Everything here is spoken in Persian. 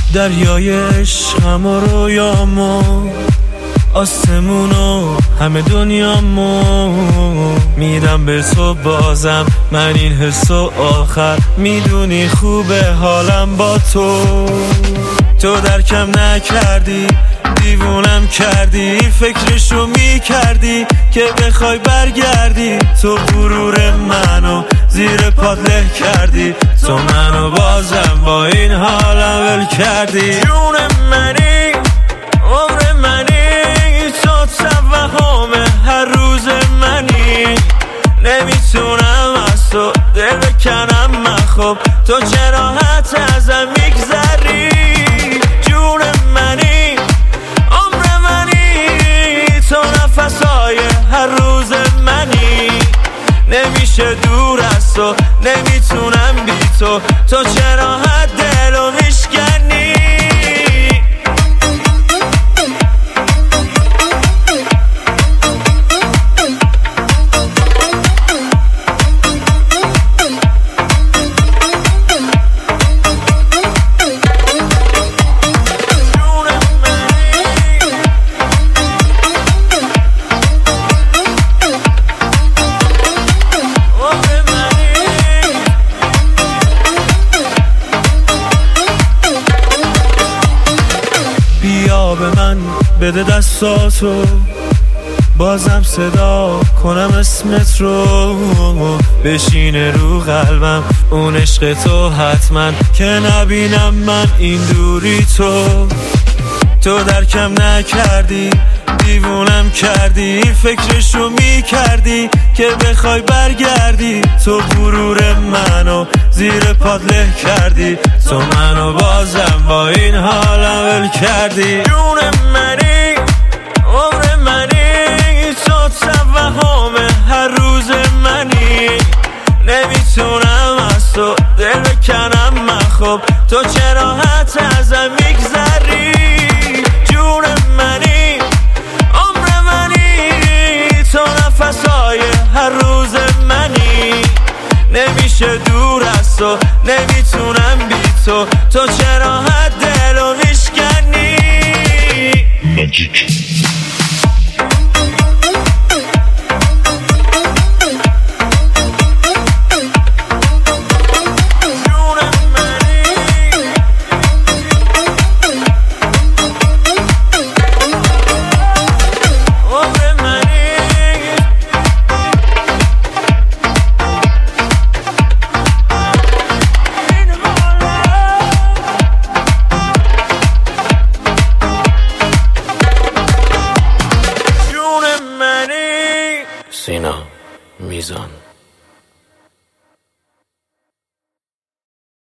دریای عشقم و رویامو، آسمونو همه دنیامو میدم به تو بازم. من این حسو آخر میدونی خوبه حالم با تو. تو درکم نکردی، دیوونم کردی، فکرشو میکردی که بخوای برگردی. تو غرور منو زیر پات له کردی، تو منو بازم با این حالم ول کردی. جون منی، عمر منی، تو توهم هر روز منی. نمیتونم از تو دل بکنم من، خب تو چرا حتی ازم میگذری؟ جون منی، عمر منی، تو نفسای هر روز منی. نمیشه دور از تو، نمیتونم بی تو، تو چرا حد دلو میشکنی؟ بیا به من بده دستاتو، بازم صدا کنم اسمت رو. بشینه رو قلبم اون عشق تو حتما، که نبینم من این دوری تو درکم نکردی، دیوونم کردی، فکرشو میکردی که بخوای برگردی. تو غرور منو زیر پات له کردی، تو منو بازم با این حالم ول کردی. جون منی، عمر منی، تو توهم هر روز منی. نمیتونم از تو دل بکنم من، خب تو چرا حتی ازم میگذری؟ جون منی، عمر منی، تو نفسای هر روز منی. نمیشه دور از تو، نمیتونم بی تو، تو چرا حد دلو میشکنی؟ سینا میزان